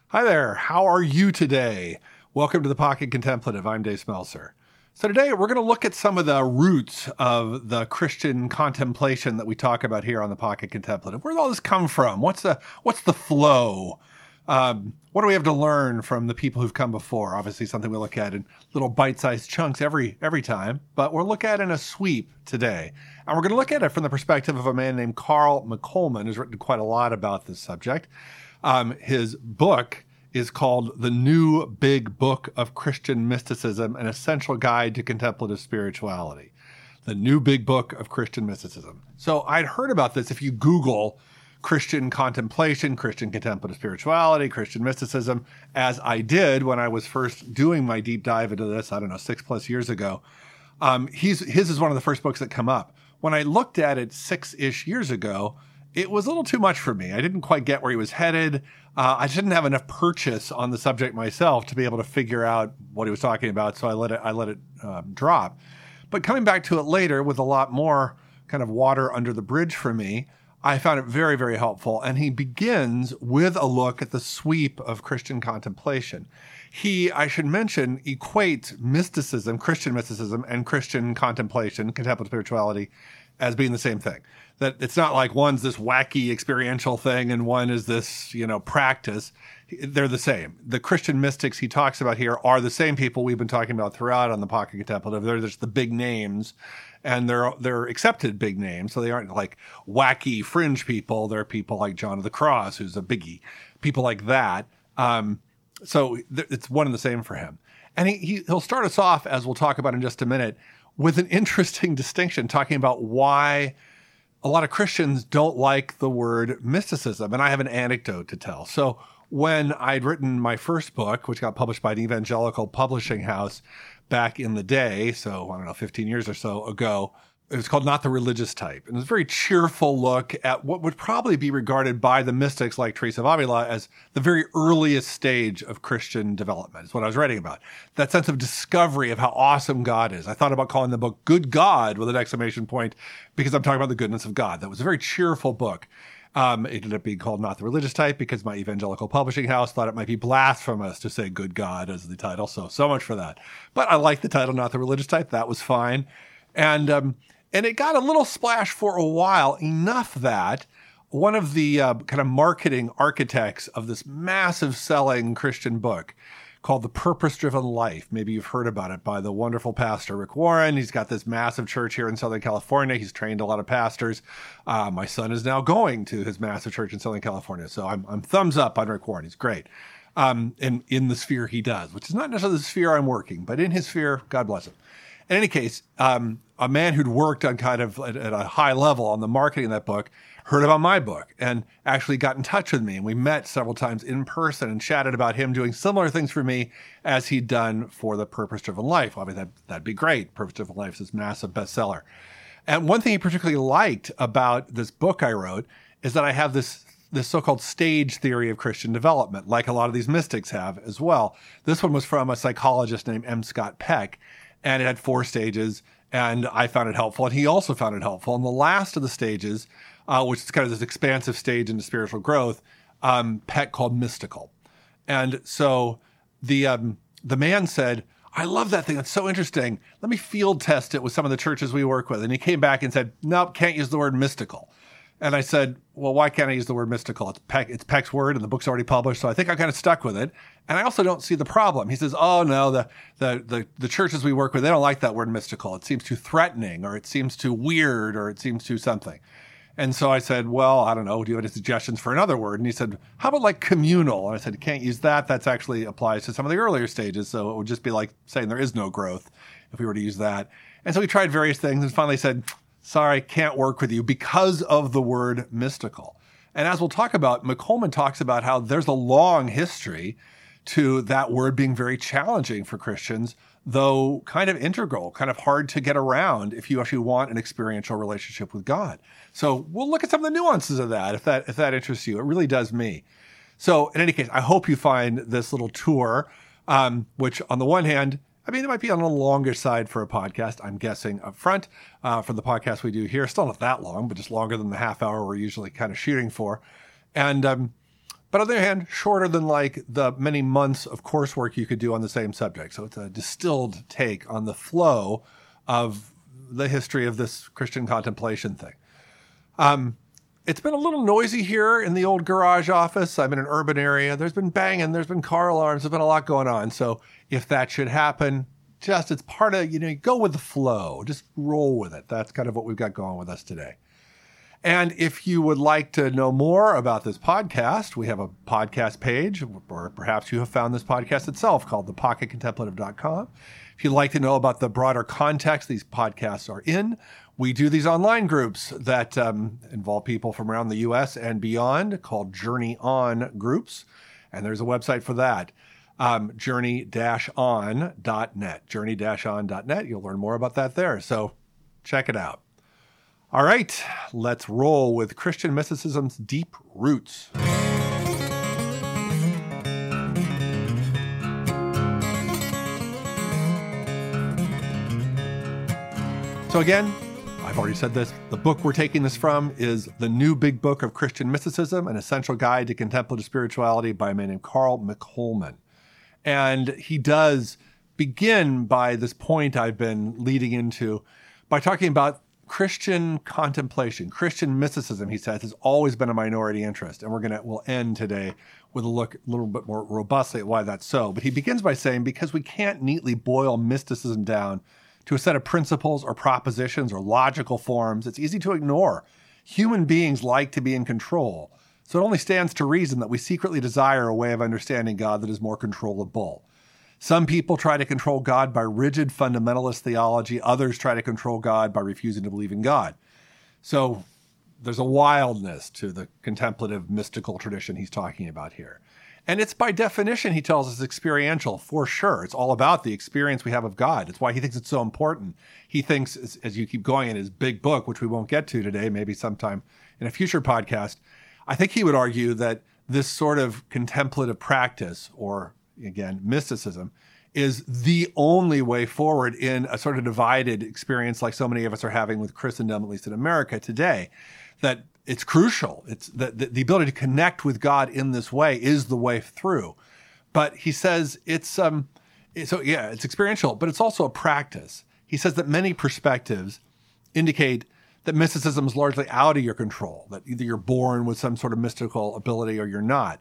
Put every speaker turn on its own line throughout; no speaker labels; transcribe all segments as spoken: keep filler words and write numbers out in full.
Hi there, how are you today? Welcome to the Pocket Contemplative. I'm Dave Smelser. So today we're going to look at some of the roots of the Christian contemplation that we talk about here on the Pocket Contemplative. Where did all this come from? What's the what's the flow? Um, what do we have to learn from the people who've come before? Obviously something we look at in little bite-sized chunks every every time, but we'll look at it in a sweep today. And we're going to look at it from the perspective of a man named Carl McColman, who's written quite a lot about this subject. Um, his book is called The New Big Book of Christian Mysticism, An Essential Guide to Contemplative Spirituality. The New Big Book of Christian Mysticism. So I'd heard about this. If you Google Christian contemplation, Christian contemplative spirituality, Christian mysticism, as I did when I was first doing my deep dive into this, I don't know, six plus years ago, um, he's, his is one of the first books that come up. When I looked at it six-ish years ago, it was a little too much for me. I didn't quite get where he was headed. Uh, I didn't have enough purchase on the subject myself to be able to figure out what he was talking about, so I let it I let it um, drop. But coming back to it later with a lot more kind of water under the bridge for me, I found it very, very helpful. And he begins with a look at the sweep of Christian contemplation. He, I should mention, equates mysticism, Christian mysticism, and Christian contemplation, contemplative spirituality, as being the same thing. That it's not like one's this wacky experiential thing and one is this, you know, practice. They're the same. The Christian mystics he talks about here are the same people we've been talking about throughout on the Pocket Contemplative. They're just the big names, and they're they're accepted big names. So they aren't like wacky fringe people. They're people like John of the Cross, who's a biggie. People like that. Um, so th- it's one and the same for him. And he, he he'll start us off, as we'll talk about in just a minute, with an interesting distinction, talking about why a lot of Christians don't like the word mysticism. And I have an anecdote to tell. So when I'd written my first book, which got published by an evangelical publishing house back in the day, so I don't know, fifteen years or so ago, it was called Not the Religious Type. And it was a very cheerful look at what would probably be regarded by the mystics like Teresa of Avila as the very earliest stage of Christian development, is what I was writing about. That sense of discovery of how awesome God is. I thought about calling the book Good God with an exclamation point because I'm talking about the goodness of God. That was a very cheerful book. Um, it ended up being called Not the Religious Type because my evangelical publishing house thought it might be blasphemous to say Good God as the title. So, so much for that. But I liked the title Not the Religious Type. That was fine. And, um, And it got a little splash for a while, enough that one of the uh, kind of marketing architects of this massive selling Christian book called The Purpose-Driven Life, maybe you've heard about it, by the wonderful pastor Rick Warren. He's got this massive church here in Southern California. He's trained a lot of pastors. Uh, my son is now going to his massive church in Southern California. So I'm, I'm thumbs up on Rick Warren. He's great. Um, in, in the sphere he does, which is not necessarily the sphere I'm working, but in his sphere, God bless him. In any case, um, a man who'd worked on kind of at, at a high level on the marketing of that book heard about my book and actually got in touch with me. And we met several times in person and chatted about him doing similar things for me as he'd done for The Purpose-Driven Life. Obviously, that, that'd be great. Purpose-Driven Life is this massive bestseller. And one thing he particularly liked about this book I wrote is that I have this this so-called stage theory of Christian development, like a lot of these mystics have as well. This one was from a psychologist named M. Scott Peck. And it had four stages, and I found it helpful, and he also found it helpful. And the last of the stages, uh, which is kind of this expansive stage into spiritual growth, um, Peck called mystical. And so the um, the man said, I love that thing. That's so interesting. Let me field test it with some of the churches we work with. And he came back and said, nope, can't use the word mystical. And I said, well, why can't I use the word mystical? It's Peck, it's Peck's word, and the book's already published, so I think I kind of stuck with it. And I also don't see the problem. He says, oh, no, the, the the the churches we work with, they don't like that word mystical. It seems too threatening, or it seems too weird, or it seems too something. And so I said, well, I don't know, do you have any suggestions for another word? And he said, how about like communal? And I said, can't use that. That's actually applies to some of the earlier stages, so it would just be like saying there is no growth if we were to use that. And so we tried various things and finally said, sorry, can't work with you because of the word mystical. And as we'll talk about, McColman talks about how there's a long history to that word being very challenging for Christians, though kind of integral, kind of hard to get around if you actually want an experiential relationship with God. So we'll look at some of the nuances of that if that if that interests you. It really does me. So in any case, I hope you find this little tour, um, which on the one hand, I mean, it might be on the longer side for a podcast, I'm guessing, up front. Uh, for the podcast we do here, still not that long, but just longer than the half hour we're usually kind of shooting for. And um, but on the other hand, shorter than like the many months of coursework you could do on the same subject. So it's a distilled take on the flow of the history of this Christian contemplation thing. Um, it's been a little noisy here in the old garage office. I'm in an urban area. There's been banging. There's been car alarms. There's been a lot going on. So if that should happen, just it's part of, you know, you go with the flow. Just roll with it. That's kind of what we've got going with us today. And if you would like to know more about this podcast, we have a podcast page, or perhaps you have found this podcast itself, called the pocket contemplative dot com. If you'd like to know about the broader context these podcasts are in, we do these online groups that um, involve people from around the U S and beyond, called Journey On groups. And there's a website for that, um, journey dash on dot net, journey dash on dot net. You'll learn more about that there. So check it out. All right, let's roll with Christian mysticism's deep roots. So again, I've already said this, the book we're taking this from is The New Big Book of Christian Mysticism, An Essential Guide to Contemplative Spirituality by a man named Carl McColman. And he does begin by this point I've been leading into by talking about Christian contemplation, Christian mysticism, he says, has always been a minority interest. And we're going to, we'll end today with a look a little bit more robustly at why that's so. But he begins by saying, because we can't neatly boil mysticism down to a set of principles or propositions or logical forms, it's easy to ignore. Human beings like to be in control. So it only stands to reason that we secretly desire a way of understanding God that is more controllable. Some people try to control God by rigid fundamentalist theology. Others try to control God by refusing to believe in God. So there's a wildness to the contemplative mystical tradition he's talking about here. And it's by definition, he tells us, experiential, for sure. It's all about the experience we have of God. It's why he thinks it's so important. He thinks, as, as you keep going in his big book, which we won't get to today, maybe sometime in a future podcast, I think he would argue that this sort of contemplative practice, or again, mysticism, is the only way forward in a sort of divided experience like so many of us are having with Christendom, at least in America today, that it's crucial. It's that the, the ability to connect with God in this way is the way through. But he says it's, um, so yeah, it's experiential, but it's also a practice. He says that many perspectives indicate that mysticism is largely out of your control, that either you're born with some sort of mystical ability or you're not.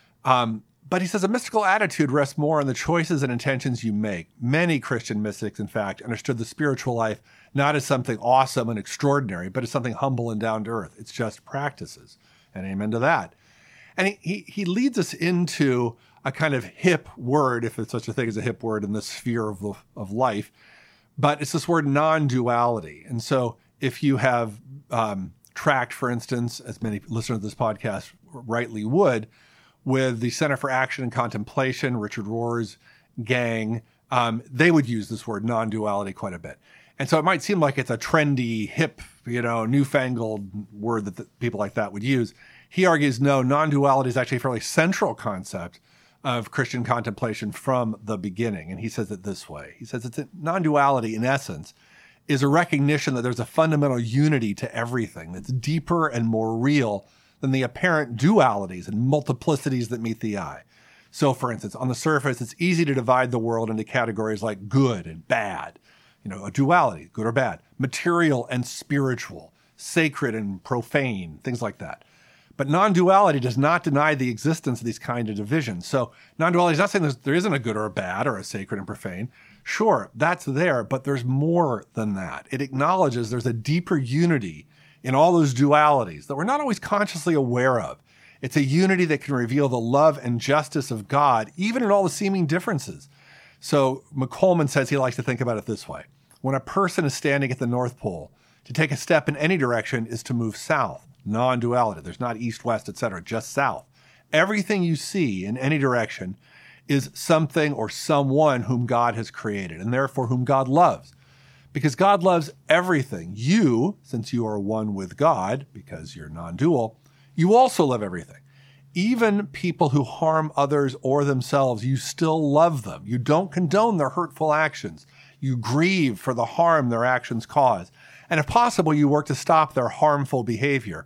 Um, But he says a mystical attitude rests more on the choices and intentions you make. Many Christian mystics, in fact, understood the spiritual life not as something awesome and extraordinary, but as something humble and down to earth. It's just practices. And amen to that. And he, he, he leads us into a kind of hip word, if it's such a thing as a hip word in this sphere of, of life, but it's this word non-duality. And so if you have um, tracked, for instance, as many listeners to this podcast rightly would, with the Center for Action and Contemplation, Richard Rohr's gang, um, they would use this word non-duality quite a bit. And so it might seem like it's a trendy, hip, you know, newfangled word that the, people like that would use. He argues, no, non-duality is actually a fairly central concept of Christian contemplation from the beginning. And he says it this way. He says it's a, non-duality, in essence, is a recognition that there's a fundamental unity to everything that's deeper and more real than the apparent dualities and multiplicities that meet the eye. So, for instance, on the surface, it's easy to divide the world into categories like good and bad, you know, a duality, good or bad, material and spiritual, sacred and profane, things like that. But non-duality does not deny the existence of these kind of divisions. So non-duality is not saying there isn't a good or a bad or a sacred and profane. Sure, that's there, but there's more than that. It acknowledges there's a deeper unity in all those dualities that we're not always consciously aware of. It's a unity that can reveal the love and justice of God, even in all the seeming differences. So McColman says he likes to think about it this way. When a person is standing at the North Pole, to take a step in any direction is to move south. Non-duality. There's not east, west, et cetera, just south. Everything you see in any direction is something or someone whom God has created, and therefore whom God loves. Because God loves everything. You, since you are one with God, because you're non-dual, you also love everything. Even people who harm others or themselves, you still love them. You don't condone their hurtful actions. You grieve for the harm their actions cause. And if possible, you work to stop their harmful behavior.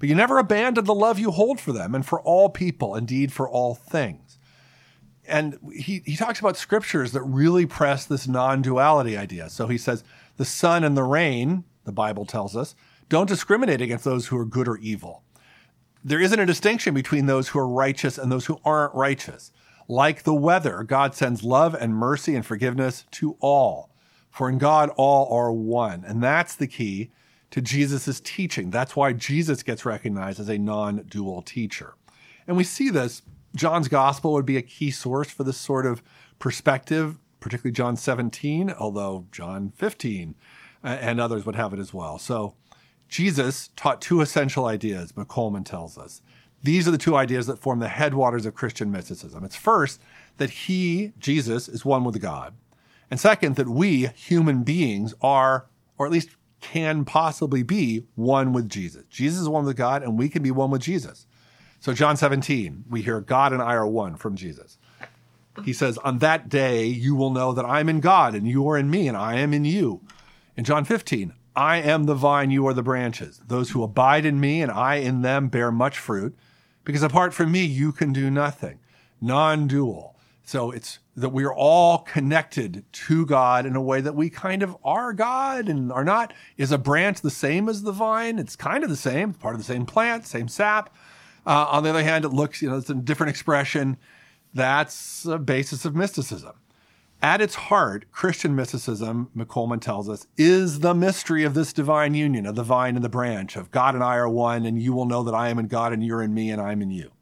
but you never abandon the love you hold for them and for all people, indeed for all things. And he, he talks about scriptures that really press this non-duality idea. So he says, the sun and the rain, the Bible tells us, don't discriminate against those who are good or evil. There isn't a distinction between those who are righteous and those who aren't righteous. Like the weather, God sends love and mercy and forgiveness to all. For in God, all are one. And that's the key to Jesus' teaching. That's why Jesus gets recognized as a non-dual teacher. And we see this. John's gospel would be a key source for this sort of perspective, particularly John seventeen, although John fifteen and others would have it as well. So Jesus taught two essential ideas, McColman tells us. These are the two ideas that form the headwaters of Christian mysticism. It's first, that he, Jesus, is one with God. And second, that we, human beings, are, or at least can possibly be, one with Jesus. Jesus is one with God, and we can be one with Jesus. So John seventeen, we hear God and I are one from Jesus. He says, on that day, you will know that I'm in God, and you are in me, and I am in you. In John fifteen, I am the vine, you are the branches. Those who abide in me and I in them bear much fruit, because apart from me, you can do nothing. Non-dual. So it's that we are all connected to God in a way that we kind of are God and are not. Is a branch the same as the vine? It's kind of the same. It's part of the same plant, same sap. Uh, on the other hand, it looks, you know, it's a different expression. That's a basis of mysticism. At its heart, Christian mysticism, McColman tells us, is the mystery of this divine union of the vine and the branch, of God and I are one, and you will know that I am in God and you're in me and I'm in you.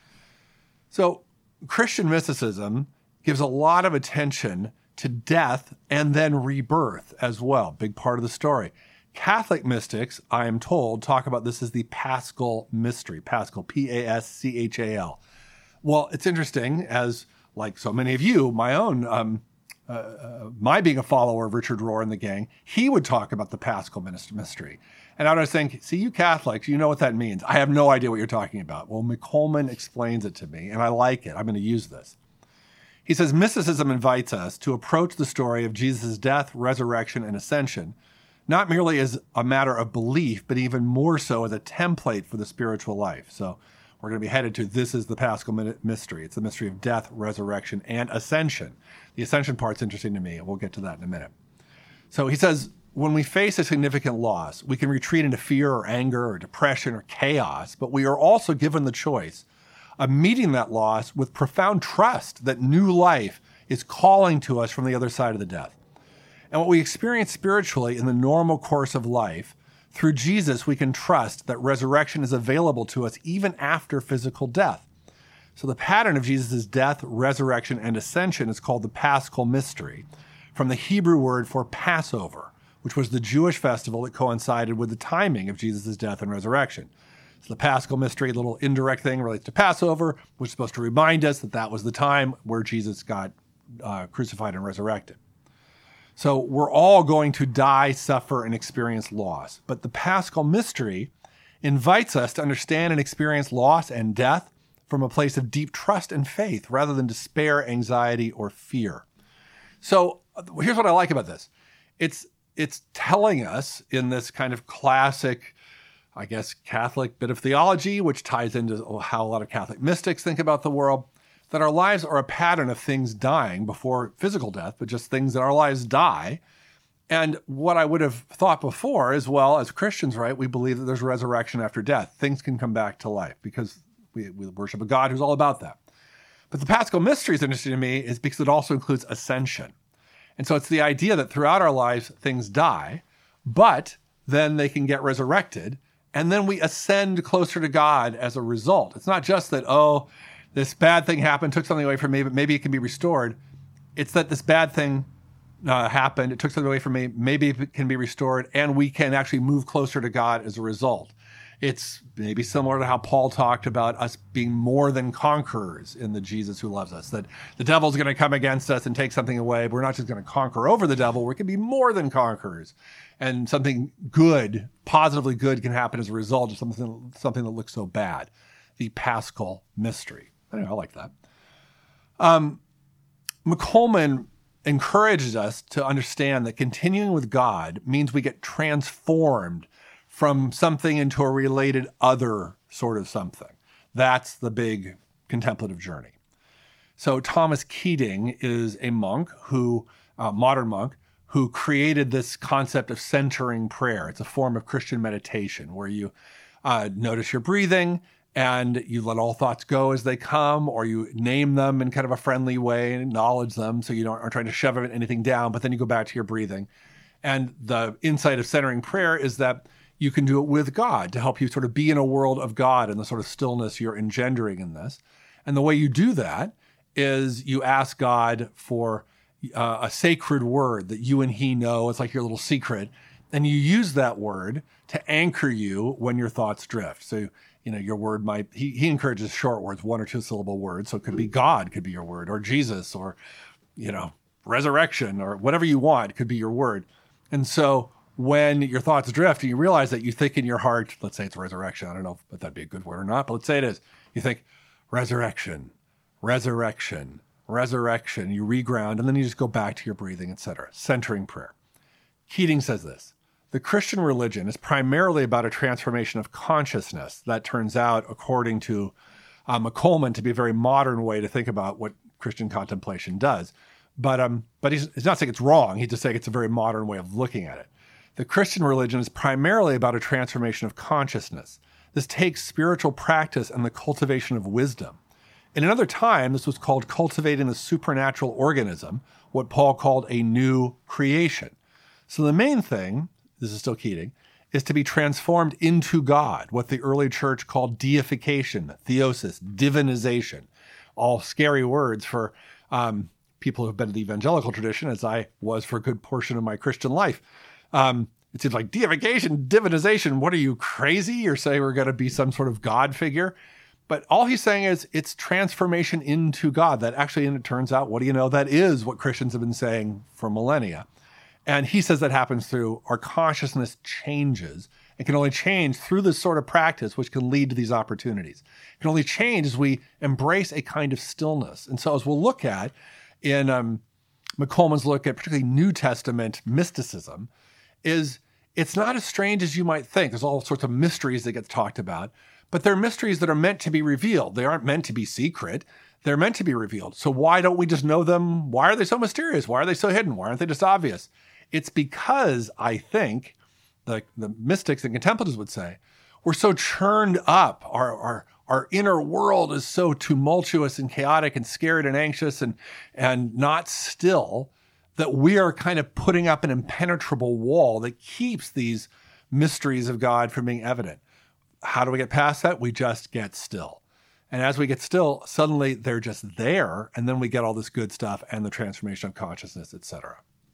So Christian mysticism gives a lot of attention to death and then rebirth as well. Big part of the story. Catholic mystics, I am told, talk about this as the Paschal mystery. Paschal, P A S C H A L. Well, it's interesting, as like so many of you, my own, um, uh, uh, my being a follower of Richard Rohr and the gang, he would talk about the Paschal mystery. And I was thinking, see, you Catholics, you know what that means. I have no idea what you're talking about. Well, McColman explains it to me, and I like it. I'm going to use this. He says, mysticism invites us to approach the story of Jesus' death, resurrection, and ascension, not merely as a matter of belief, but even more so as a template for the spiritual life. So we're going to be headed to this is the Paschal mystery. It's the mystery of death, resurrection, and ascension. The ascension part's interesting to me, and we'll get to that in a minute. So he says, when we face a significant loss, we can retreat into fear or anger or depression or chaos, but we are also given the choice of meeting that loss with profound trust that new life is calling to us from the other side of the death. And what we experience spiritually in the normal course of life, through Jesus, we can trust that resurrection is available to us even after physical death. So the pattern of Jesus' death, resurrection, and ascension is called the Paschal mystery, from the Hebrew word for Passover, which was the Jewish festival that coincided with the timing of Jesus' death and resurrection. So the Paschal mystery, a little indirect thing, relates to Passover, which is supposed to remind us that that was the time where Jesus got uh, crucified and resurrected. So we're all going to die, suffer, and experience loss. But the Paschal mystery invites us to understand and experience loss and death from a place of deep trust and faith rather than despair, anxiety, or fear. So here's what I like about this. It's, it's telling us in this kind of classic, I guess, Catholic bit of theology, which ties into how a lot of Catholic mystics think about the world, that our lives are a pattern of things dying before physical death, but just things that our lives die. And what I would have thought before is, well, as Christians, right, we believe that there's resurrection after death. Things can come back to life because we, we worship a God who's all about that. But the Paschal mystery is interesting to me is because it also includes ascension. And so it's the idea that throughout our lives, things die, but then they can get resurrected, and then we ascend closer to God as a result. It's not just that, oh, this bad thing happened, took something away from me, but maybe it can be restored. It's that this bad thing uh, happened, it took something away from me, maybe it can be restored, and we can actually move closer to God as a result. It's maybe similar to how Paul talked about us being more than conquerors in the Jesus who loves us, that the devil's going to come against us and take something away, but we're not just going to conquer over the devil, we can be more than conquerors. And something good, positively good, can happen as a result of something, something that looks so bad. The Paschal mystery. Anyway, I like that. Um, McColman encourages us to understand that continuing with God means we get transformed from something into a related other sort of something. That's the big contemplative journey. So Thomas Keating is a monk who, uh, modern monk, who created this concept of centering prayer. It's a form of Christian meditation where you uh, notice your breathing and you let all thoughts go as they come, or you name them in kind of a friendly way and acknowledge them so you don't are trying to shove anything down, but then you go back to your breathing. And the insight of centering prayer is that you can do it with God to help you sort of be in a world of God and the sort of stillness you're engendering in this. And the way you do that is you ask God for uh, a sacred word that you and he know. It's like your little secret. And you use that word to anchor you when your thoughts drift. So, you know, your word might, he, he encourages short words, one or two syllable words. So it could be God could be your word, or Jesus, or, you know, resurrection, or whatever you want could be your word. And so when your thoughts drift and you realize that you think in your heart, let's say it's resurrection. I don't know if that'd be a good word or not, but let's say it is. You think resurrection, resurrection, resurrection. You reground, and then you just go back to your breathing, et cetera. Centering prayer. Keating says this: the Christian religion is primarily about a transformation of consciousness. That turns out, according to uh, McColman, to be a very modern way to think about what Christian contemplation does. But um, but he's, he's not saying it's wrong. He's just saying it's a very modern way of looking at it. The Christian religion is primarily about a transformation of consciousness. This takes spiritual practice and the cultivation of wisdom. In another time, this was called cultivating the supernatural organism, what Paul called a new creation. So the main thing, this is still Keating, is to be transformed into God, what the early church called deification, theosis, divinization, all scary words for um, people who have been in the evangelical tradition, as I was for a good portion of my Christian life. Um, it seems like deification, divinization, what are you, crazy? You're saying we're going to be some sort of God figure? But all he's saying is it's transformation into God. That actually, and it turns out, what do you know, that is what Christians have been saying for millennia. And he says that happens through our consciousness changes. It can only change through this sort of practice, which can lead to these opportunities. It can only change as we embrace a kind of stillness. And so as we'll look at in um, McColman's look at particularly New Testament mysticism, is it's not as strange as you might think. There's all sorts of mysteries that get talked about, but they're mysteries that are meant to be revealed. They aren't meant to be secret. They're meant to be revealed. So why don't we just know them? Why are they so mysterious? Why are they so hidden? Why aren't they just obvious? It's because, I think, the, the mystics and contemplatives would say, we're so churned up. Our, our, our inner world is so tumultuous and chaotic and scared and anxious and, and not still, that we are kind of putting up an impenetrable wall that keeps these mysteries of God from being evident. How do we get past that? We just get still. And as we get still, suddenly they're just there, and then we get all this good stuff and the transformation of consciousness, et cetera.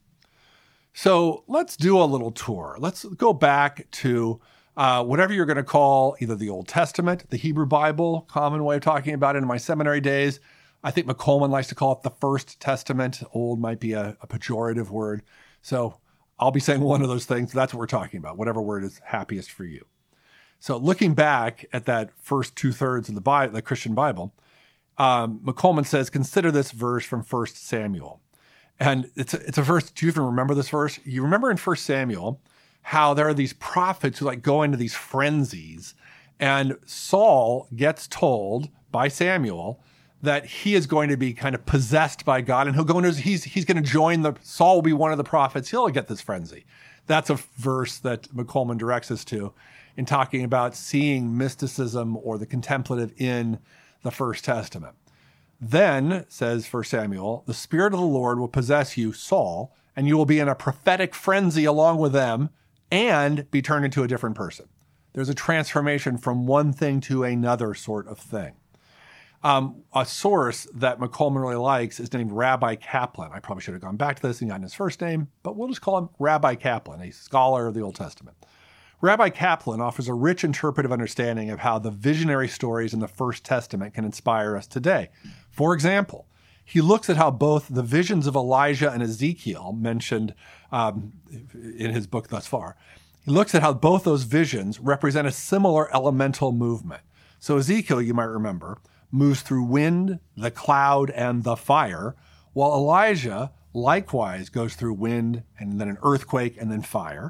So let's do a little tour. Let's go back to uh, whatever you're going to call either the Old Testament, the Hebrew Bible, common way of talking about it in my seminary days. I think McColman likes to call it the First Testament. Old might be a, a pejorative word. So I'll be saying one of those things. That's what we're talking about, whatever word is happiest for you. So looking back at that first two-thirds of the Bible, the Christian Bible, um, McColman says, consider this verse from First Samuel. And it's a, it's a verse, do you even remember this verse? You remember in First Samuel how there are these prophets who like go into these frenzies, and Saul gets told by Samuel that he is going to be kind of possessed by God, and he'll go into, he's, he's going to join the, Saul will be one of the prophets, he'll get this frenzy. That's a verse that McColman directs us to in talking about seeing mysticism or the contemplative in the First Testament. Then, says First Samuel, the Spirit of the Lord will possess you, Saul, and you will be in a prophetic frenzy along with them and be turned into a different person. There's a transformation from one thing to another sort of thing. Um, a source that McColman really likes is named Rabbi Kaplan. I probably should have gone back to this and gotten his first name, but we'll just call him Rabbi Kaplan, a scholar of the Old Testament. Rabbi Kaplan offers a rich interpretive understanding of how the visionary stories in the First Testament can inspire us today. For example, he looks at how both the visions of Elijah and Ezekiel, mentioned um, in his book thus far, he looks at how both those visions represent a similar elemental movement. So Ezekiel, you might remember, moves through wind, the cloud, and the fire, while Elijah likewise goes through wind and then an earthquake and then fire.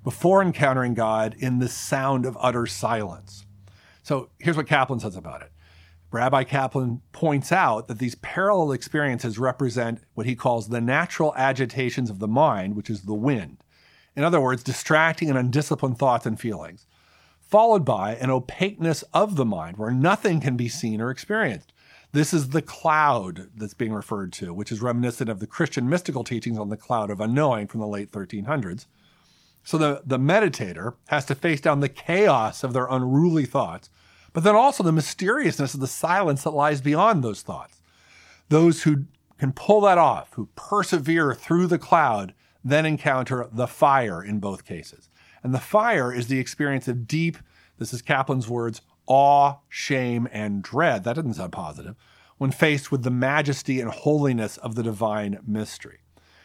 before encountering God in the sound of utter silence. So here's what Kaplan says about it. Rabbi Kaplan points out that these parallel experiences represent what he calls the natural agitations of the mind, which is the wind. In other words, distracting and undisciplined thoughts and feelings, followed by an opaqueness of the mind where nothing can be seen or experienced. This is the cloud that's being referred to, which is reminiscent of the Christian mystical teachings on the cloud of unknowing from the late thirteen hundreds. So the, the meditator has to face down the chaos of their unruly thoughts, but then also the mysteriousness of the silence that lies beyond those thoughts. Those who can pull that off, who persevere through the cloud, then encounter the fire in both cases. And the fire is the experience of deep, this is Kaplan's words, awe, shame, and dread. That doesn't sound positive. When faced with the majesty and holiness of the divine mystery.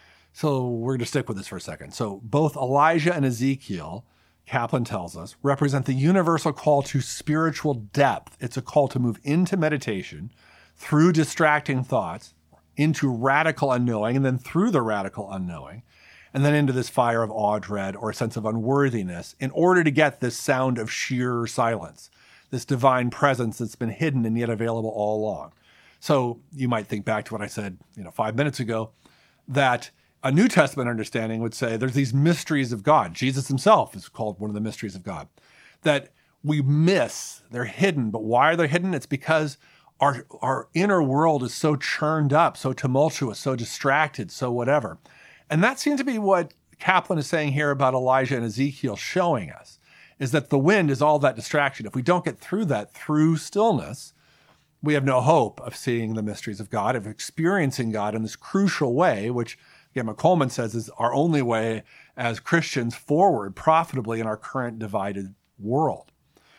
So we're going to stick with this for a second. So both Elijah and Ezekiel, Kaplan tells us, represent the universal call to spiritual depth. It's a call to move into meditation through distracting thoughts, into radical unknowing, and then through the radical unknowing, and then into this fire of awe, dread, or a sense of unworthiness in order to get this sound of sheer silence, this divine presence that's been hidden and yet available all along. So you might think back to what I said, you know, five minutes ago, that a New Testament understanding would say there's these mysteries of God. Jesus himself is called one of the mysteries of God that we miss. They're hidden. But why are they hidden? It's because our, our inner world is so churned up, so tumultuous, so distracted, so whatever. And that seems to be what Kaplan is saying here about Elijah and Ezekiel showing us, is that the wind is all that distraction. If we don't get through that through stillness, we have no hope of seeing the mysteries of God, of experiencing God in this crucial way, which, again, McColman says is our only way as Christians forward profitably in our current divided world.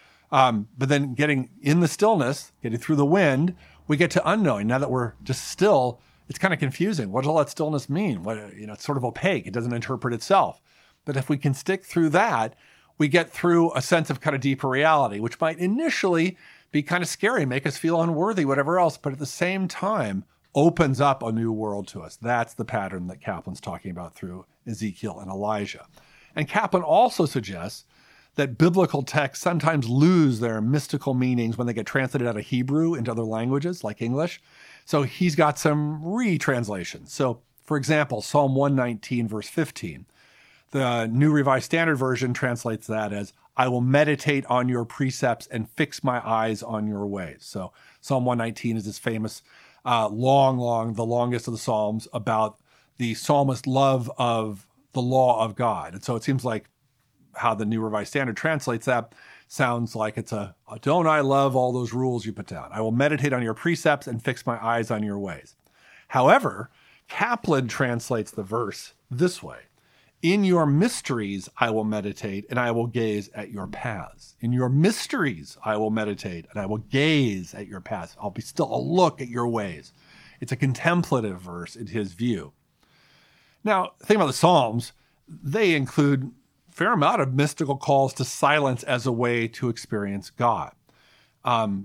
Um, but then getting in the stillness, getting through the wind, we get to unknowing. Now that we're just still, it's kind of confusing. What does all that stillness mean? What, you know, it's sort of opaque. It doesn't interpret itself. But if we can stick through that, we get through a sense of kind of deeper reality, which might initially be kind of scary, make us feel unworthy, whatever else, but at the same time opens up a new world to us. That's the pattern that Kaplan's talking about through Ezekiel and Elijah. And Kaplan also suggests that biblical texts sometimes lose their mystical meanings when they get translated out of Hebrew into other languages like English. So he's got some retranslations. So, for example, Psalm one nineteen, verse fifteen. The New Revised Standard Version translates that as, I will meditate on your precepts and fix my eyes on your ways. So Psalm one nineteen is this famous, uh, long, long, the longest of the Psalms about the psalmist's love of the law of God. And so it seems like how the New Revised Standard translates that sounds like it's a, don't I love all those rules you put down? I will meditate on your precepts and fix my eyes on your ways. However, Kaplan translates the verse this way. In your mysteries, I will meditate and I will gaze at your paths. In your mysteries, I will meditate and I will gaze at your paths. I'll be still, I'll look at your ways. It's a contemplative verse in his view. Now, think about the Psalms. They include a fair amount of mystical calls to silence as a way to experience God. Um,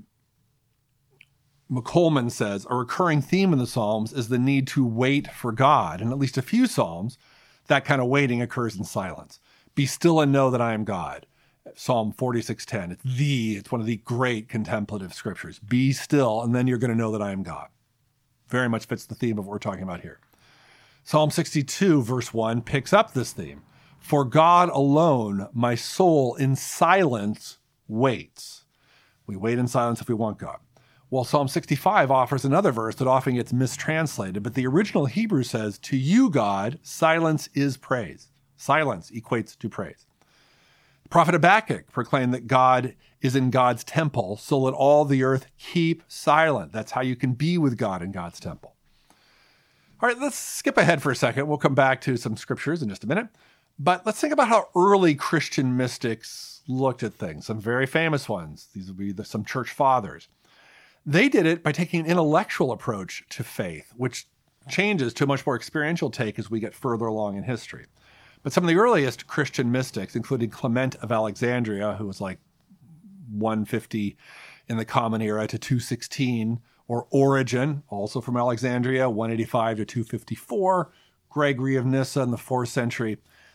McColman says, a recurring theme in the Psalms is the need to wait for God. In at least a few Psalms, that kind of waiting occurs in silence. Be still and know that I am God. Psalm forty-six ten. It's the, it's one of the great contemplative scriptures. Be still, and then you're going to know that I am God. Very much fits the theme of what we're talking about here. Psalm sixty-two, verse one, picks up this theme. For God alone, my soul in silence waits. We wait in silence if we want God. Well, Psalm sixty-five offers another verse that often gets mistranslated, but the original Hebrew says, to you, God, silence is praise. Silence equates to praise. The prophet Habakkuk proclaimed that God is in God's temple, so let all the earth keep silent. That's how you can be with God in God's temple. All right, let's skip ahead for a second. We'll come back to some scriptures in just a minute. But let's think about how early Christian mystics looked at things, some very famous ones. These would be the, some church fathers. They did it by taking an intellectual approach to faith, which changes to a much more experiential take as we get further along in history. But some of the earliest Christian mystics, including Clement of Alexandria, who was like one fifty in the Common Era to two sixteen, or Origen, also from Alexandria, one eighty-five to two fifty-four, Gregory of Nyssa in the fourth century,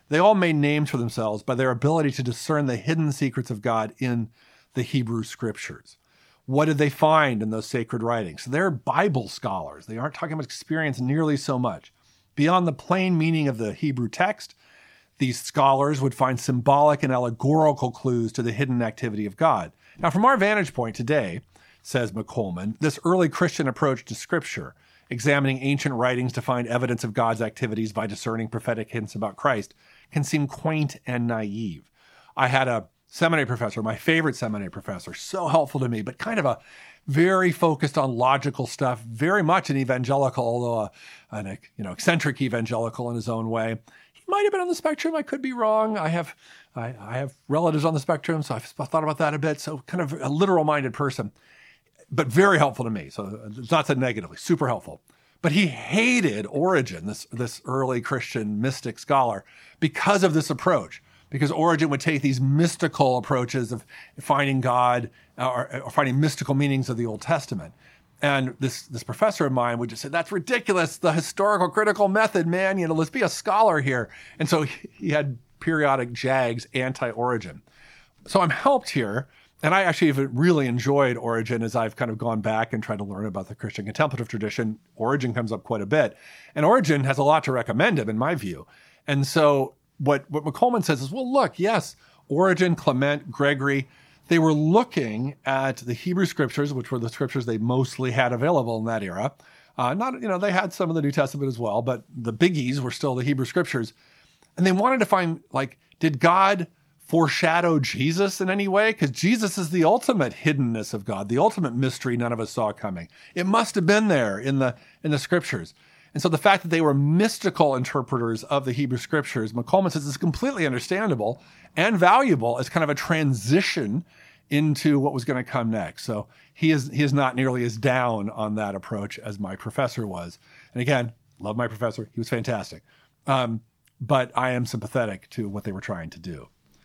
they all made names for themselves by their ability to discern the hidden secrets of God in the Hebrew scriptures. What did they find in those sacred writings? They're Bible scholars. They aren't talking about experience nearly so much. Beyond the plain meaning of the Hebrew text, these scholars would find symbolic and allegorical clues to the hidden activity of God. Now, from our vantage point today, says McColman, this early Christian approach to Scripture, examining ancient writings to find evidence of God's activities by discerning prophetic hints about Christ, can seem quaint and naive. I had a seminary professor, my favorite seminary professor, so helpful to me, but kind of a very focused on logical stuff, very much an evangelical, although a, an you know eccentric evangelical in his own way. He might have been on the spectrum. I could be wrong. I have I, I have relatives on the spectrum, so I've thought about that a bit. So kind of a literal-minded person, but very helpful to me. So it's not said negatively, super helpful. But he hated Origen, this, this early Christian mystic scholar, because of this approach. Because Origen would take these mystical approaches of finding God or, or finding mystical meanings of the Old Testament. And this, this professor of mine would just say, that's ridiculous, the historical critical method, man, you know, let's be a scholar here. And so he had periodic jags anti-Origen. So I'm helped here, and I actually have really enjoyed Origen as I've kind of gone back and tried to learn about the Christian contemplative tradition. Origen comes up quite a bit. And Origen has a lot to recommend him, in my view. And so what, what McColman says is, well, look, yes, Origen, Clement, Gregory, they were looking at the Hebrew scriptures, which were the scriptures they mostly had available in that era. Uh, not, you know, they had some of the New Testament as well, but the biggies were still the Hebrew scriptures. And they wanted to find, like, did God foreshadow Jesus in any way? Because Jesus is the ultimate hiddenness of God, the ultimate mystery none of us saw coming. It must have been there in the in the scriptures. And so the fact that they were mystical interpreters of the Hebrew scriptures, McColman says, is completely understandable and valuable as kind of a transition into what was going to come next. So he is he is not nearly as down on that approach as my professor was. And again, love my professor. He was fantastic. Um, but I am sympathetic to what they were trying to do.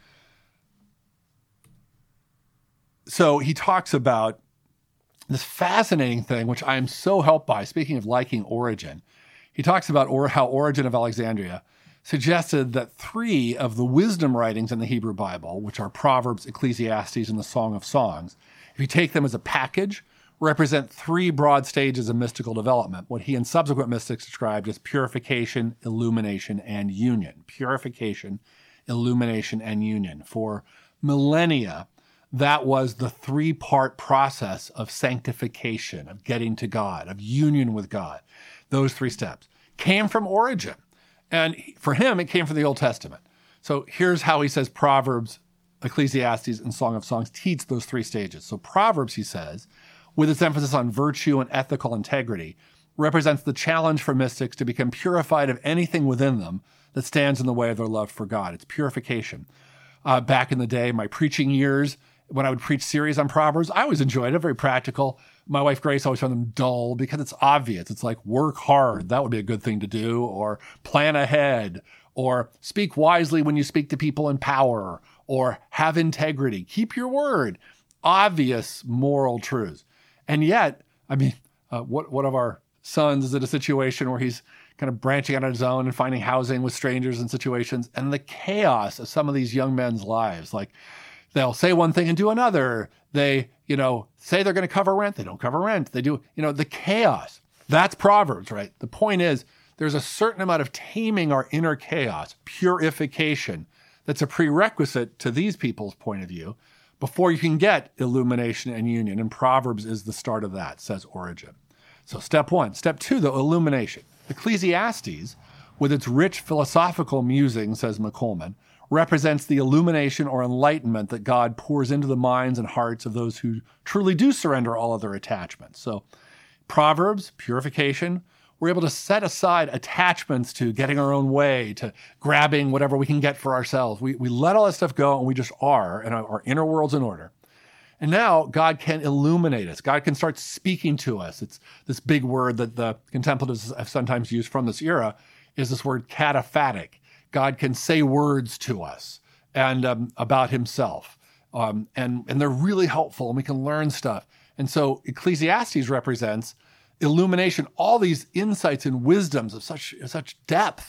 So he talks about this fascinating thing, which I am so helped by. Speaking of liking Origen, he talks about or how Origen of Alexandria suggested that three of the wisdom writings in the Hebrew Bible, which are Proverbs, Ecclesiastes, and the Song of Songs, if you take them as a package, represent three broad stages of mystical development, what he and subsequent mystics described as purification, illumination, and union. Purification, illumination, and union. For millennia, that was the three-part process of sanctification, of getting to God, of union with God. Those three steps came from Origen. And for him, it came from the Old Testament. So here's how he says Proverbs, Ecclesiastes, and Song of Songs teach those three stages. So Proverbs, he says, with its emphasis on virtue and ethical integrity, represents the challenge for mystics to become purified of anything within them that stands in the way of their love for God. It's purification. Uh, back in the day, my preaching years, when I would preach series on Proverbs, I always enjoyed it, very practical. My wife Grace always found them dull because it's obvious. It's like, work hard, that would be a good thing to do, or plan ahead, or speak wisely when you speak to people in power, or have integrity, keep your word. Obvious moral truths. And yet, I mean, uh, what, one of our sons is in a situation where he's kind of branching out on his own and finding housing with strangers in situations, and the chaos of some of these young men's lives, like, they'll say one thing and do another. They, you know, say they're going to cover rent. They don't cover rent. They do, you know, the chaos. That's Proverbs, right? The point is, there's a certain amount of taming our inner chaos, purification, that's a prerequisite to these people's point of view before you can get illumination and union. And Proverbs is the start of that, says Origen. So step one. Step two, the illumination. Ecclesiastes, with its rich philosophical musing, says McColman, represents the illumination or enlightenment that God pours into the minds and hearts of those who truly do surrender all of their attachments. So Proverbs, purification, we're able to set aside attachments to getting our own way, to grabbing whatever we can get for ourselves. We, we let all that stuff go and we just are, and our, our inner world's in order. And now God can illuminate us. God can start speaking to us. It's this big word that the contemplatives have sometimes used from this era is this word cataphatic. God can say words to us and um, about himself. Um, and, and they're really helpful and we can learn stuff. And so Ecclesiastes represents illumination, all these insights and wisdoms of such, such depth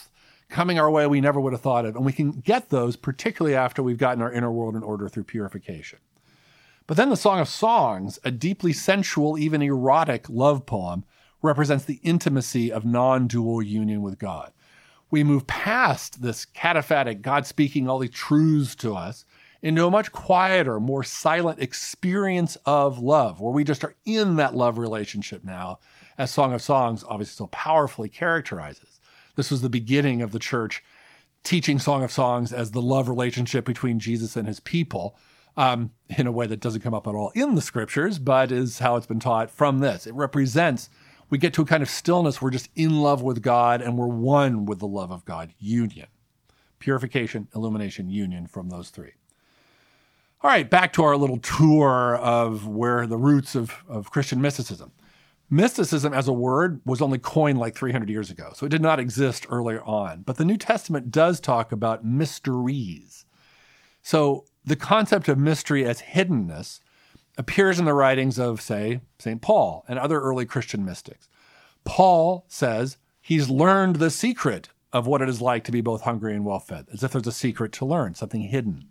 coming our way we never would have thought of. And we can get those particularly after we've gotten our inner world in order through purification. But then the Song of Songs, a deeply sensual, even erotic love poem, represents the intimacy of non-dual union with God. We move past this cataphatic God speaking all these truths to us into a much quieter, more silent experience of love, where we just are in that love relationship now, as Song of Songs obviously so powerfully characterizes. This was the beginning of the church teaching Song of Songs as the love relationship between Jesus and his people, um, in a way that doesn't come up at all in the scriptures, but is how it's been taught from this. It represents, we get to a kind of stillness. We're just in love with God and we're one with the love of God. Union. Purification, illumination, union from those three. All right, back to our little tour of where the roots of, of Christian mysticism. Mysticism as a word was only coined like three hundred years ago, so it did not exist earlier on. But the New Testament does talk about mysteries. So the concept of mystery as hiddenness appears in the writings of, say, Saint Paul and other early Christian mystics. Paul says he's learned the secret of what it is like to be both hungry and well-fed, as if there's a secret to learn, something hidden.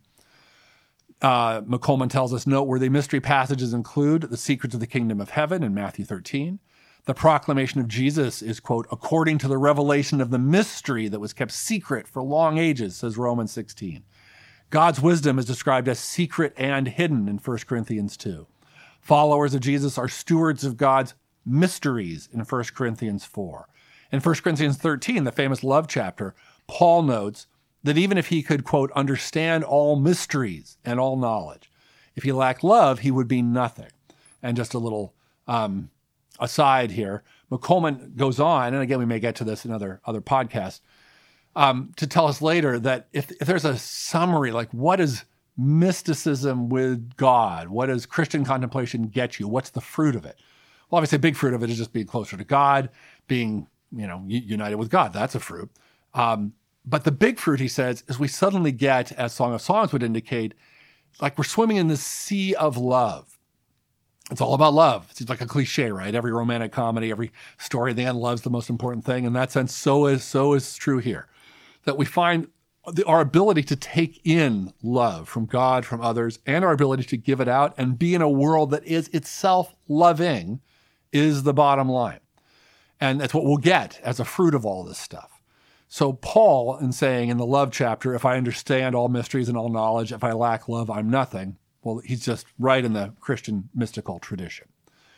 Uh, McColman tells us noteworthy mystery passages include the secrets of the kingdom of heaven in Matthew thirteen. The proclamation of Jesus is, quote, according to the revelation of the mystery that was kept secret for long ages, says Romans sixteen. God's wisdom is described as secret and hidden in First Corinthians two. Followers of Jesus are stewards of God's mysteries in First Corinthians four. In First Corinthians thirteen, the famous love chapter, Paul notes that even if he could, quote, understand all mysteries and all knowledge, if he lacked love, he would be nothing. And just a little um, aside here, McColman goes on, and again, we may get to this in other, other podcasts, um, to tell us later that if, if there's a summary, like what is mysticism with God? What does Christian contemplation get you? What's the fruit of it? Well, obviously, a big fruit of it is just being closer to God, being, you know, united with God. That's a fruit. Um, But the big fruit, he says, is we suddenly get, as Song of Songs would indicate, like we're swimming in this sea of love. It's all about love. It's like a cliche, right? Every romantic comedy, every story at the end, love's the most important thing. In that sense, so is so is true here. That we find the, our ability to take in love from God, from others, and our ability to give it out and be in a world that is itself loving is the bottom line. And that's what we'll get as a fruit of all this stuff. So Paul, in saying in the love chapter, if I understand all mysteries and all knowledge, if I lack love, I'm nothing. Well, he's just right in the Christian mystical tradition.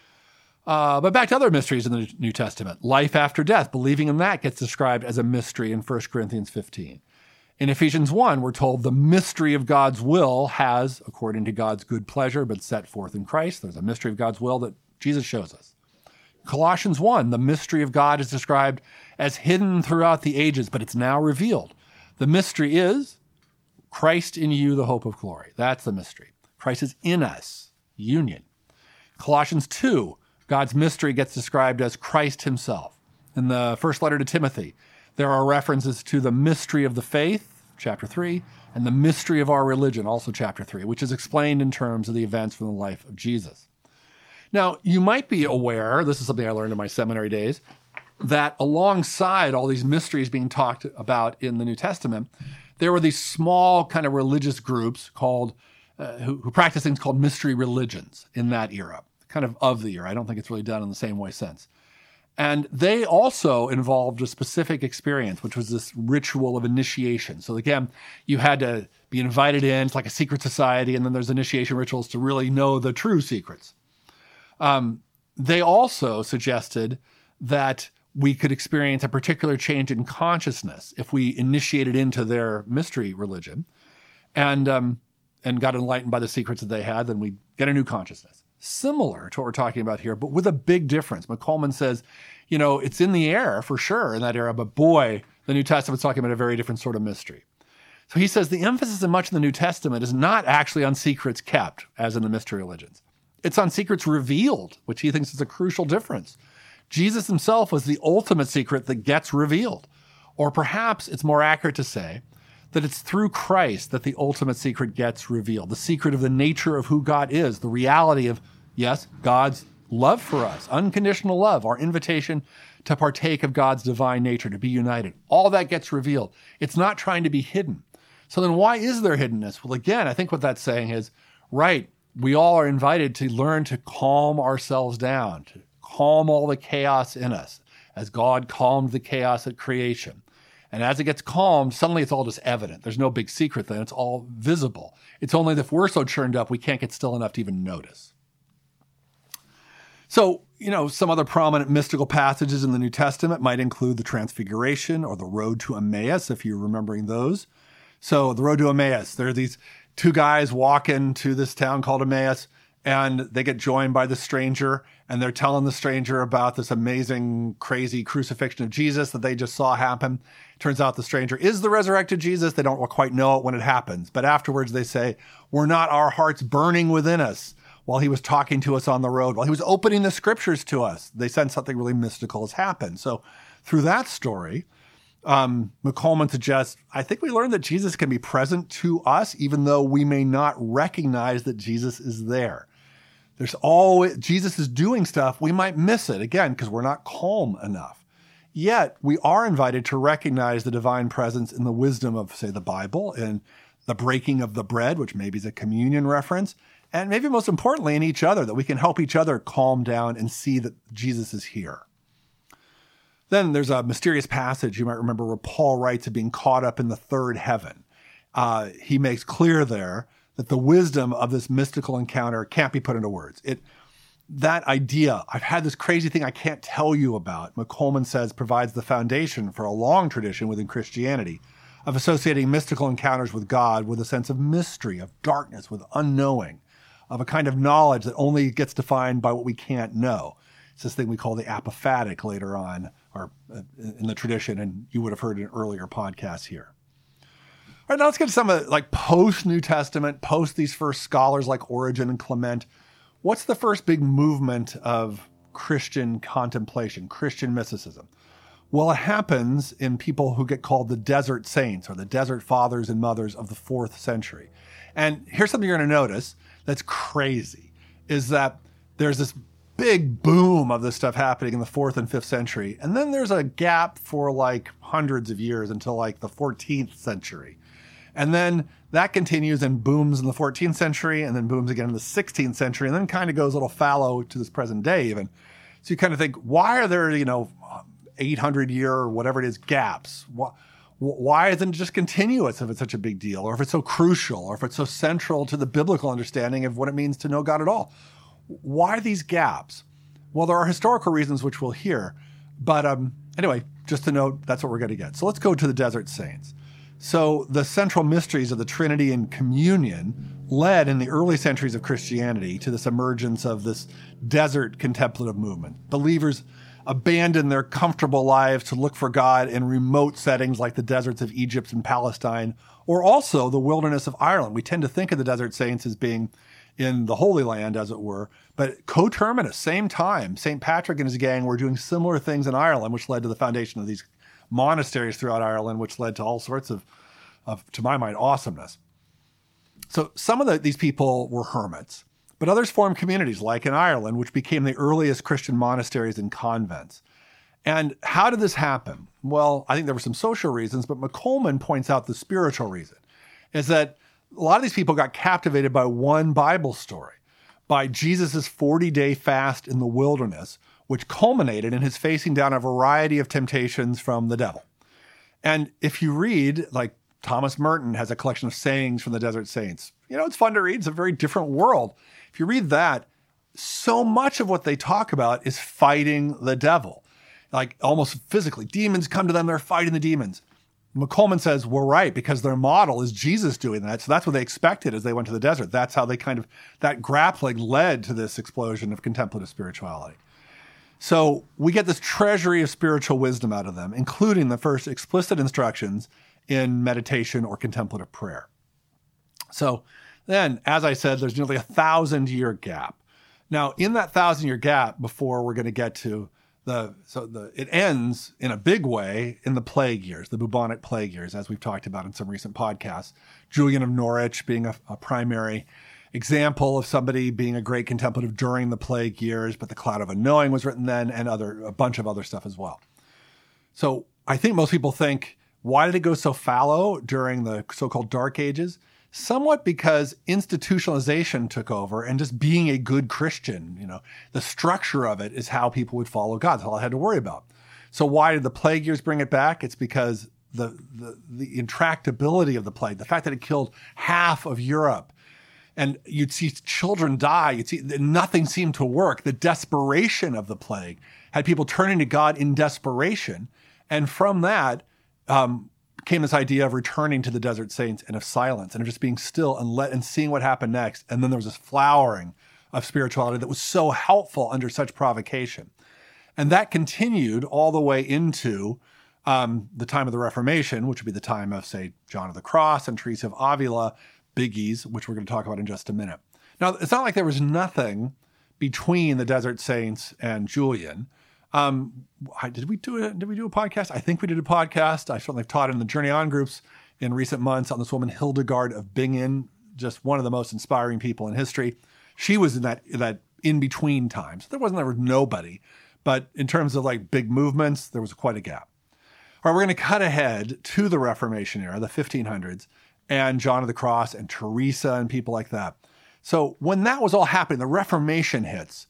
Uh, but back to other mysteries in the New Testament. Life after death, believing in that gets described as a mystery in First Corinthians fifteen. In Ephesians one, we're told the mystery of God's will has, according to God's good pleasure, been set forth in Christ. There's a mystery of God's will that Jesus shows us. Colossians one, the mystery of God is described as hidden throughout the ages, but it's now revealed. The mystery is Christ in you, the hope of glory. That's the mystery. Christ is in us, union. Colossians two, God's mystery gets described as Christ himself. In the first letter to Timothy, there are references to the mystery of the faith, chapter three, and the mystery of our religion, also chapter three, which is explained in terms of the events from the life of Jesus. Now, you might be aware, this is something I learned in my seminary days, that alongside all these mysteries being talked about in the New Testament, there were these small kind of religious groups called, uh, who, who practice things called mystery religions in that era, kind of of the era. I don't think it's really done in the same way since. And they also involved a specific experience, which was this ritual of initiation. So again, you had to be invited in. It's like a secret society, and then there's initiation rituals to really know the true secrets. Um, they also suggested that we could experience a particular change in consciousness if we initiated into their mystery religion and um, and got enlightened by the secrets that they had, then we'd get a new consciousness. Similar to what we're talking about here, but with a big difference. McColman says, you know, it's in the air for sure in that era, but boy, the New Testament's talking about a very different sort of mystery. So he says the emphasis in much of the New Testament is not actually on secrets kept, as in the mystery religions. It's on secrets revealed, which he thinks is a crucial difference. Jesus himself was the ultimate secret that gets revealed. Or perhaps it's more accurate to say that it's through Christ that the ultimate secret gets revealed. The secret of the nature of who God is, the reality of, yes, God's love for us, unconditional love, our invitation to partake of God's divine nature, to be united. All that gets revealed. It's not trying to be hidden. So then why is there hiddenness? Well, again, I think what that's saying is, right, we all are invited to learn to calm ourselves down, to calm all the chaos in us, as God calmed the chaos at creation. And as it gets calmed, suddenly it's all just evident. There's no big secret then. It's all visible. It's only that if we're so churned up, we can't get still enough to even notice. So, you know, some other prominent mystical passages in the New Testament might include the Transfiguration or the Road to Emmaus, if you're remembering those. So the Road to Emmaus, there are these two guys walking to this town called Emmaus, and they get joined by the stranger, and they're telling the stranger about this amazing, crazy crucifixion of Jesus that they just saw happen. Turns out the stranger is the resurrected Jesus. They don't quite know it when it happens. But afterwards they say, were not our hearts burning within us while he was talking to us on the road, while he was opening the scriptures to us? They sense something really mystical has happened. So through that story, um, McColman suggests, I think we learned that Jesus can be present to us, even though we may not recognize that Jesus is there. There's always, Jesus is doing stuff, we might miss it, again, because we're not calm enough. Yet, we are invited to recognize the divine presence in the wisdom of, say, the Bible, and the breaking of the bread, which maybe is a communion reference, and maybe most importantly, in each other, that we can help each other calm down and see that Jesus is here. Then there's a mysterious passage you might remember where Paul writes of being caught up in the third heaven. Uh, he makes clear there that the wisdom of this mystical encounter can't be put into words. It, that idea, I've had this crazy thing I can't tell you about, McColman says provides the foundation for a long tradition within Christianity of associating mystical encounters with God with a sense of mystery, of darkness, with unknowing, of a kind of knowledge that only gets defined by what we can't know. It's this thing we call the apophatic later on, or in the tradition, and you would have heard in earlier podcasts here. All right, now let's get to some of like post-New Testament, post these first scholars like Origen and Clement. What's the first big movement of Christian contemplation, Christian mysticism? Well, it happens in people who get called the desert saints or the desert fathers and mothers of the fourth century. And here's something you're going to notice that's crazy, is that there's this big boom of this stuff happening in the fourth and fifth century. And then there's a gap for like hundreds of years until like the fourteenth century. And then that continues and booms in the fourteenth century and then booms again in the sixteenth century and then kind of goes a little fallow to this present day even. So you kind of think, why are there, you know, eight hundred year or whatever it is gaps? Why, why isn't it just continuous if it's such a big deal, or if it's so crucial, or if it's so central to the biblical understanding of what it means to know God at all? Why these gaps? Well, there are historical reasons which we'll hear. But um, anyway, just to note, that's what we're going to get. So let's go to the desert saints. So the central mysteries of the Trinity and communion led in the early centuries of Christianity to this emergence of this desert contemplative movement. Believers abandoned their comfortable lives to look for God in remote settings like the deserts of Egypt and Palestine, or also the wilderness of Ireland. We tend to think of the desert saints as being in the Holy Land, as it were, but coterminous, same time, Saint Patrick and his gang were doing similar things in Ireland, which led to the foundation of these monasteries throughout Ireland, which led to all sorts of, of to my mind, awesomeness. So some of the, these people were hermits, but others formed communities, like in Ireland, which became the earliest Christian monasteries and convents. And how did this happen? Well, I think there were some social reasons, but McColman points out the spiritual reason, is that a lot of these people got captivated by one Bible story, by Jesus' forty-day fast in the wilderness, which culminated in his facing down a variety of temptations from the devil. And if you read, like Thomas Merton has a collection of sayings from the Desert Saints, you know, it's fun to read. It's a very different world. If you read that, so much of what they talk about is fighting the devil, like almost physically. Demons come to them, they're fighting the demons. McColman says, we're right, because their model is Jesus doing that. So that's what they expected as they went to the desert. That's how they kind of, that grappling led to this explosion of contemplative spirituality. So we get this treasury of spiritual wisdom out of them, including the first explicit instructions in meditation or contemplative prayer. So then, as I said, there's nearly a thousand year gap. Now, in that thousand year gap, before we're going to get to The, so the, it ends in a big way in the plague years, the bubonic plague years, as we've talked about in some recent podcasts. Julian of Norwich being a, a primary example of somebody being a great contemplative during the plague years, but the Cloud of Unknowing was written then, and other a bunch of other stuff as well. So I think most people think, why did it go so fallow during the so-called Dark Ages? Somewhat because institutionalization took over, and just being a good Christian, you know, the structure of it is how people would follow God. That's all I had to worry about. So why did the plague years bring it back? It's because the, the, the intractability of the plague, the fact that it killed half of Europe, and you'd see children die, you'd see nothing seemed to work. The desperation of the plague had people turning to God in desperation. And from that um, came this idea of returning to the desert saints and of silence and of just being still and let and seeing what happened next. And then there was this flowering of spirituality that was so helpful under such provocation. And that continued all the way into um, the time of the Reformation, which would be the time of, say, John of the Cross and Teresa of Avila, biggies, which we're going to talk about in just a minute. Now, it's not like there was nothing between the Desert Saints and Julian. Um, I, did we do a, did we do a podcast? I think we did a podcast. I certainly have taught in the Journey On groups in recent months on this woman, Hildegard of Bingen, just one of the most inspiring people in history. She was in that, that in-between time. So there wasn't, there was nobody. But in terms of like big movements, there was quite a gap. All right, we're going to cut ahead to the Reformation era, the fifteen hundreds, and John of the Cross and Teresa and people like that. So when that was all happening, the Reformation hits,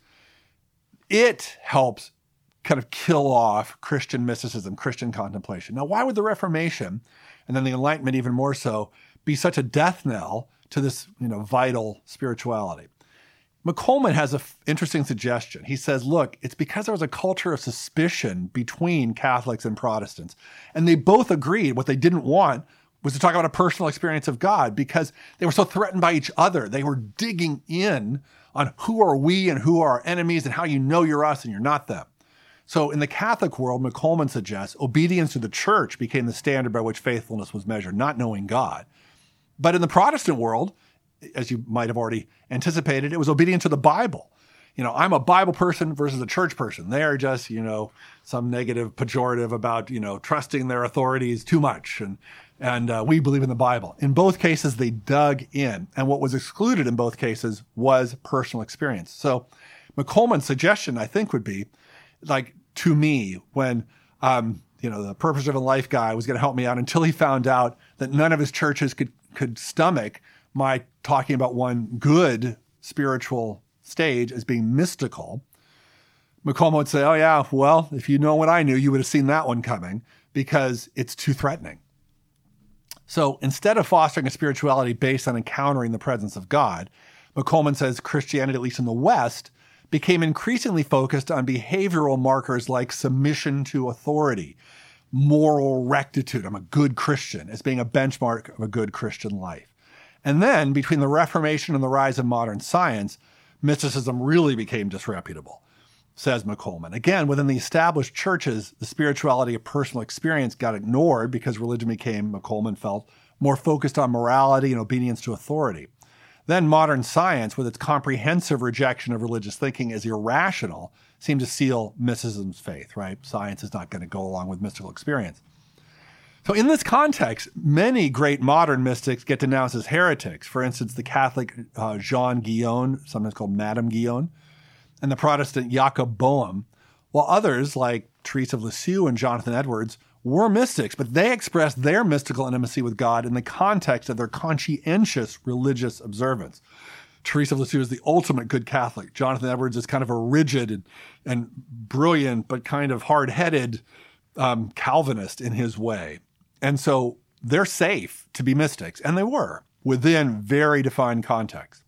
it helps kind of kill off Christian mysticism, Christian contemplation. Now, why would the Reformation, and then the Enlightenment even more so, be such a death knell to this, you know, vital spirituality? McColman has an f- interesting suggestion. He says, look, it's because there was a culture of suspicion between Catholics and Protestants. And they both agreed what they didn't want was to talk about a personal experience of God, because they were so threatened by each other. They were digging in on who are we and who are our enemies and how you know you're us and you're not them. So in the Catholic world, McColman suggests obedience to the church became the standard by which faithfulness was measured, not knowing God. But in the Protestant world, as you might have already anticipated, it was obedient to the Bible. You know, I'm a Bible person versus a church person. They are just, you know, some negative pejorative about, you know, trusting their authorities too much. And, and uh, we believe in the Bible. In both cases, they dug in. And what was excluded in both cases was personal experience. So McColman's suggestion, I think, would be like, to me, when, um, you know, the purpose-driven life guy was going to help me out until he found out that none of his churches could, could stomach my talking about one good spiritual stage as being mystical. McColman would say, oh yeah, well, if you know what I knew, you would have seen that one coming, because it's too threatening. So instead of fostering a spirituality based on encountering the presence of God, McColman says Christianity, at least in the West, became increasingly focused on behavioral markers like submission to authority, moral rectitude, I'm a good Christian, as being a benchmark of a good Christian life. And then between the Reformation and the rise of modern science, mysticism really became disreputable, says McColman. Again, within the established churches, the spirituality of personal experience got ignored because religion became, McColman felt, more focused on morality and obedience to authority. Then modern science, with its comprehensive rejection of religious thinking as irrational, seemed to seal mysticism's faith, right? Science is not going to go along with mystical experience. So in this context, many great modern mystics get denounced as heretics. For instance, the Catholic uh, Jean Guyon, sometimes called Madame Guyon, and the Protestant Jacob Boehm, while others like Teresa of Lisieux and Jonathan Edwards were mystics, but they expressed their mystical intimacy with God in the context of their conscientious religious observance. Teresa of Lisieux is the ultimate good Catholic. Jonathan Edwards is kind of a rigid and, and brilliant, but kind of hard-headed um, Calvinist in his way. And so they're safe to be mystics, and they were, within very defined contexts.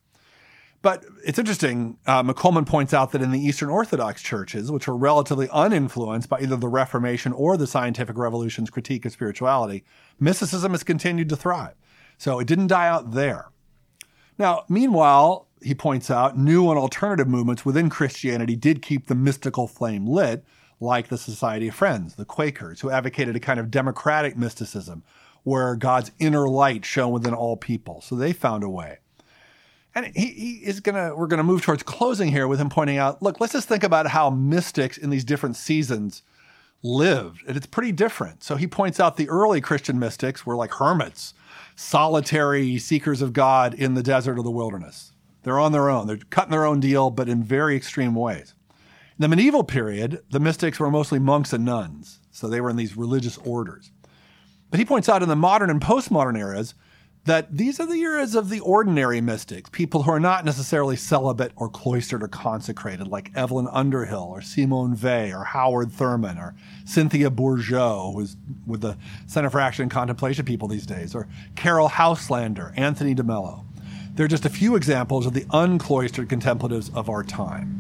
But it's interesting, uh, McColman points out that in the Eastern Orthodox churches, which were relatively uninfluenced by either the Reformation or the scientific revolution's critique of spirituality, mysticism has continued to thrive. So it didn't die out there. Now, meanwhile, he points out, new and alternative movements within Christianity did keep the mystical flame lit, like the Society of Friends, the Quakers, who advocated a kind of democratic mysticism where God's inner light shone within all people. So they found a way. And he, he is going to, we're going to move towards closing here with him pointing out, look, let's just think about how mystics in these different seasons lived. And it's pretty different. So he points out the early Christian mystics were like hermits, solitary seekers of God in the desert or the wilderness. They're on their own. They're cutting their own deal, but in very extreme ways. In the medieval period, the mystics were mostly monks and nuns, so they were in these religious orders. But he points out in the modern and postmodern eras that these are the eras of the ordinary mystics, people who are not necessarily celibate or cloistered or consecrated, like Evelyn Underhill or Simone Weil or Howard Thurman or Cynthia Bourgeois, who's with the Center for Action and Contemplation people these days, or Carol Houselander, Anthony de Mello. They're just a few examples of the uncloistered contemplatives of our time.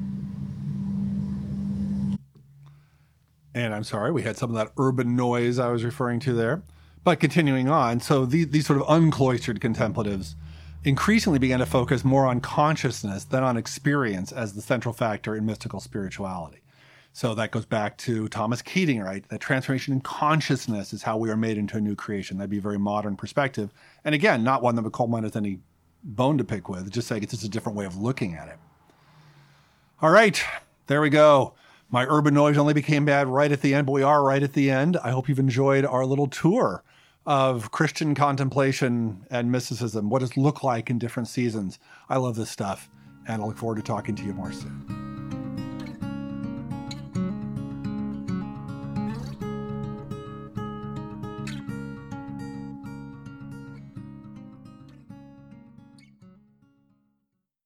And I'm sorry, we had some of that urban noise I was referring to there. But continuing on, so these, these sort of uncloistered contemplatives increasingly began to focus more on consciousness than on experience as the central factor in mystical spirituality. So that goes back to Thomas Keating, right? That transformation in consciousness is how we are made into a new creation. That'd be a very modern perspective. And again, not one that Coleman has any bone to pick with, just saying it's just a different way of looking at it. All right, there we go. My urban noise only became bad right at the end, but we are right at the end. I hope you've enjoyed our little tour of Christian contemplation and mysticism, what does it look like in different seasons. I love this stuff, and I look forward to talking to you more soon.